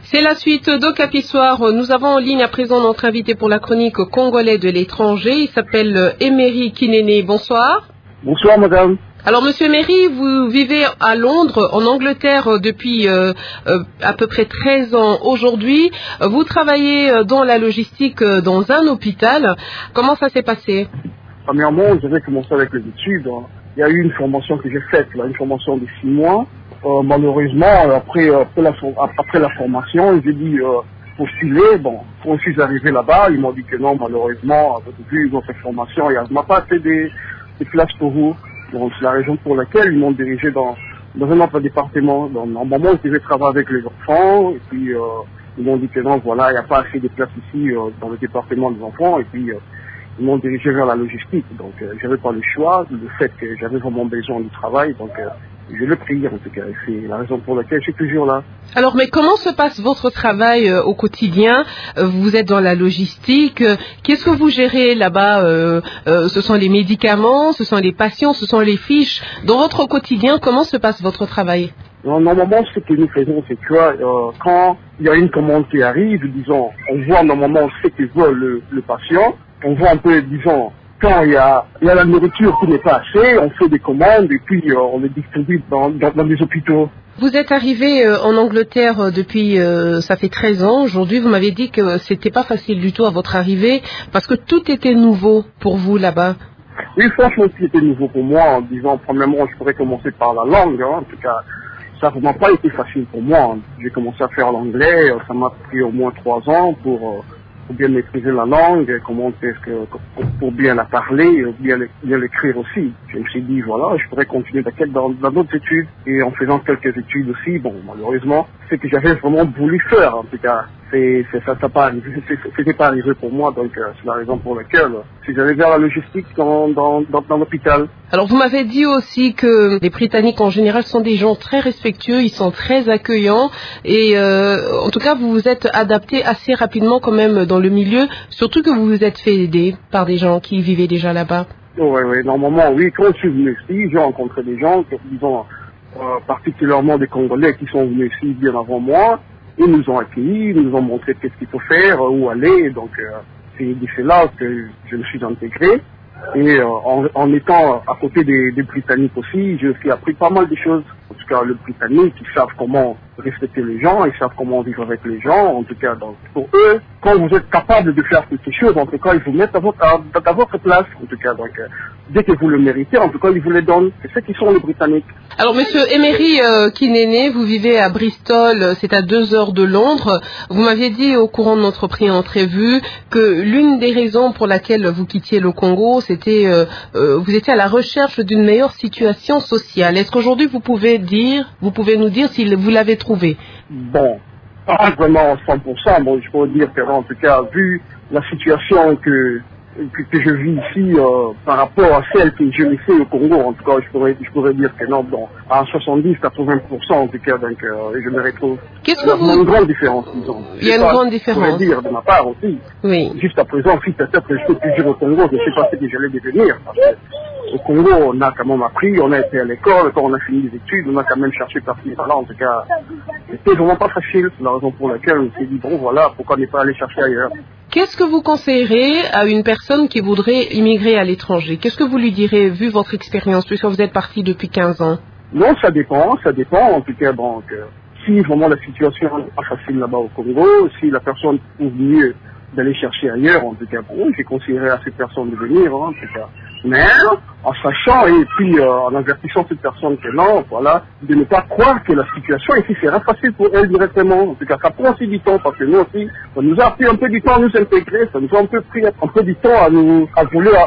C'est la suite d'Ocapi Soir. Nous avons en ligne à présent notre invité pour la chronique congolais de l'étranger. Il s'appelle Emery Kinene. Bonsoir. Bonsoir madame. Alors monsieur Emery, vous vivez à Londres, en Angleterre depuis à peu près 13 ans aujourd'hui. Vous travaillez dans la logistique dans un hôpital. Comment ça s'est passé? Premièrement, j'avais commencé avec les études. Il y a eu une formation que j'ai faite, une formation de 6 mois. Malheureusement, après la formation, j'ai dit postuler. Bon, quand je suis arrivé là-bas, ils m'ont dit que non, malheureusement, vu votre formation, il n'y a pas fait des places pour vous. Donc c'est la raison pour laquelle ils m'ont dirigé dans un autre département. Donc, normalement, je devais travailler avec les enfants, et puis ils m'ont dit que non, voilà, il n'y a pas assez de places ici dans le département des enfants, et puis ils m'ont dirigé vers la logistique. Donc j'avais pas le choix, le fait que j'avais vraiment besoin du travail, donc je l'ai pris en tout cas. C'est la raison pour laquelle je suis toujours là. Alors, mais comment se passe votre travail au quotidien? Vous êtes dans la logistique. Qu'est-ce que vous gérez là-bas? Ce sont les médicaments, ce sont les patients, ce sont les fiches. Dans votre quotidien, comment se passe votre travail? Normalement, ce que nous faisons, c'est que quand il y a une commande qui arrive, disons, on voit normalement ce que veut le patient. On voit un peu, disons, quand il y a la nourriture qui n'est pas assez, on fait des commandes et puis on les distribue dans les hôpitaux. Vous êtes arrivé en Angleterre depuis, ça fait 13 ans. Aujourd'hui, vous m'avez dit que c'était pas facile du tout à votre arrivée parce que tout était nouveau pour vous là-bas. Oui, franchement, tout était nouveau pour moi en disant, premièrement, je pourrais commencer par la langue. En tout cas, ça n'a vraiment pas été facile pour moi. J'ai commencé à faire l'anglais, ça m'a pris au moins 3 ans pour bien maîtriser la langue, comment est-ce que pour bien la parler, bien l'écrire aussi. Je me suis dit voilà, je pourrais continuer dans d'autres études et en faisant quelques études aussi. Bon, malheureusement, ce que j'avais vraiment voulu faire, en tout cas, ça pas arrivé, c'était pas arrivé pour moi, donc c'est la raison pour laquelle si j'allais vers la logistique dans l'hôpital. Alors vous m'avez dit aussi que les Britanniques en général sont des gens très respectueux, ils sont très accueillants et en tout cas vous vous êtes adapté assez rapidement quand même dans le milieu, surtout que vous vous êtes fait aider par des gens qui vivaient déjà là-bas. Oui, normalement oui, quand je suis venu ici, j'ai rencontré des gens qui disons particulièrement des Congolais qui sont venus ici bien avant moi. Ils nous ont accueillis, ils nous ont montré qu'est-ce qu'il faut faire, où aller. Donc c'est là que je me suis intégré. Et en étant à côté des Britanniques aussi, j'ai aussi appris pas mal de choses. En tout cas, les Britanniques, ils savent comment respecter les gens, ils savent comment vivre avec les gens. En tout cas, donc, pour eux, quand vous êtes capable de faire quelque chose, en tout cas, ils vous mettent à votre place. En tout cas, donc, dès que vous le méritez, en tout cas, ils vous le donnent. C'est ce qui sont les Britanniques. Alors, monsieur Emery Kinene, vous vivez à Bristol, c'est à 2 heures de Londres. Vous m'aviez dit au courant de notre entrevue que l'une des raisons pour laquelle vous quittiez le Congo, c'était vous étiez à la recherche d'une meilleure situation sociale. Est-ce qu'aujourd'hui vous pouvez nous dire si vous l'avez trouvé? Bon, pas vraiment 100%. Bon, je peux dire que en tout cas, vu la situation que je vis ici par rapport à celle que je laissais au Congo, en tout cas, je pourrais dire que non, bon, à 70-80% en tout cas, donc je me retrouve. Qu'est-ce que Il y a une grande différence, disons. Il y a une grande différence. Je pourrais dire de ma part aussi. Oui. Jusqu'à présent, si peut-être que je peux plus dire au Congo, je ne sais pas ce que j'allais devenir. Parce que au Congo, on a quand même appris, on a été à l'école, quand on a fini les études, on a quand même cherché par-ci par-là. En tout cas, c'était vraiment pas facile. C'est la raison pour laquelle on s'est dit, bon voilà, pourquoi ne pas aller chercher ailleurs. Qu'est-ce que vous conseillerez à une personne qui voudrait immigrer à l'étranger? Qu'est-ce que vous lui direz, vu votre expérience, puisque vous êtes parti depuis 15 ans? Non, ça dépend. En tout cas, bon, si vraiment la situation n'est pas facile là-bas au Congo, si la personne trouve mieux d'aller chercher ailleurs, en tout cas, bon, j'ai conseillé à cette personne de venir, en tout cas. Mais en sachant et puis en avertissant cette personne que non, voilà, de ne pas croire que la situation ici sera facile pour elle directement. En tout cas, ça prend aussi du temps parce que nous aussi, ça nous a pris un peu du temps à nous intégrer, ça nous a un peu pris un peu du temps à vouloir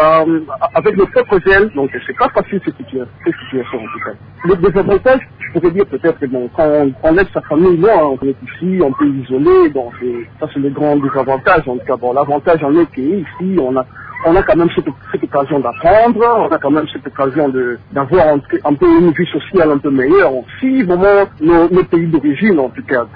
avec nos propres ailes. Donc c'est pas facile cette situation en tout cas. Le désavantage, je pourrais dire peut-être que bon, quand on laisse sa famille là, on est ici, on peut isoler, donc ça c'est le grand désavantage. En tout cas, bon, l'avantage en est qu'ici on a quand même cette occasion d'apprendre, on a quand même cette occasion d'avoir un peu une vie sociale un peu meilleure. Si vraiment nos pays d'origine, en tout cas,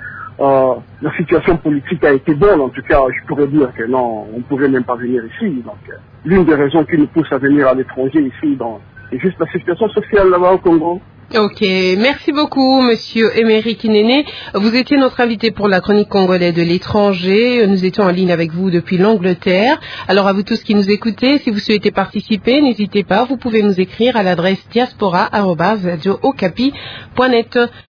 la situation politique a été bonne, en tout cas, je pourrais dire que non, on ne pourrait même pas venir ici. Donc, l'une des raisons qui nous pousse à venir à l'étranger ici, c'est juste la situation sociale là-bas au Congo. Ok, merci beaucoup, Monsieur Emery Kinene. Vous étiez notre invité pour la chronique congolaise de l'étranger. Nous étions en ligne avec vous depuis l'Angleterre. Alors à vous tous qui nous écoutez, si vous souhaitez participer, n'hésitez pas. Vous pouvez nous écrire à l'adresse diaspora@radiookapi.net.